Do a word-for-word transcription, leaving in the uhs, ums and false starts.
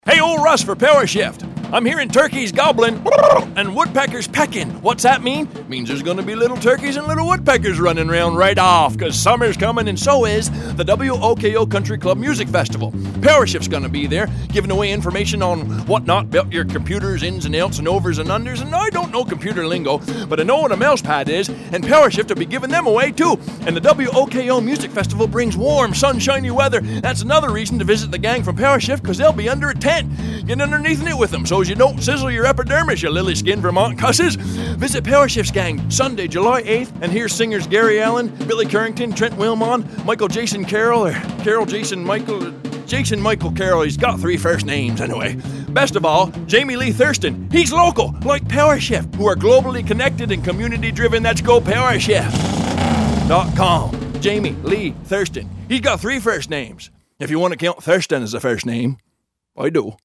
Hey, old Russ for Power Shift. I'm hearing turkeys gobbling and woodpeckers pecking. What's that mean? Means there's going to be little turkeys and little woodpeckers running around right off, because summer's coming, and so is the W O K O Country Club Music Festival. Power Shift's going to be there, giving away information on whatnot about your computer's ins and outs and overs and unders, and I don't know computer lingo, but I know what a mouse pad is, and Power Shift will be giving them away too. And the W O K O Music Festival brings warm, sunshiny weather. That's another reason to visit the gang from Power Shift, because they'll be under a tent. Get underneath it with them so as you don't sizzle your epidermis, you lily-skinned Vermont cusses. Visit Power Shift's gang Sunday, July eighth, and hear singers Gary Allen, Billy Carrington, Trent Wilmon, Michael Jason Carroll, or Carol Jason Michael... Jason Michael Carroll. He's got three first names anyway. Best of all, Jamie Lee Thurston. He's local, like Power Shift, who are globally connected and community-driven. That's go power shift dot com. Jamie Lee Thurston. He's got three first names. If you want to count Thurston as a first name, I do.